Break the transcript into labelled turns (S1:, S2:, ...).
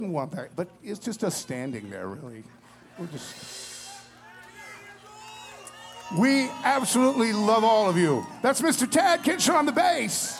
S1: want that, but it's just us standing there, really. We absolutely love all of you. That's Mr. Tad Kitchen on the bass.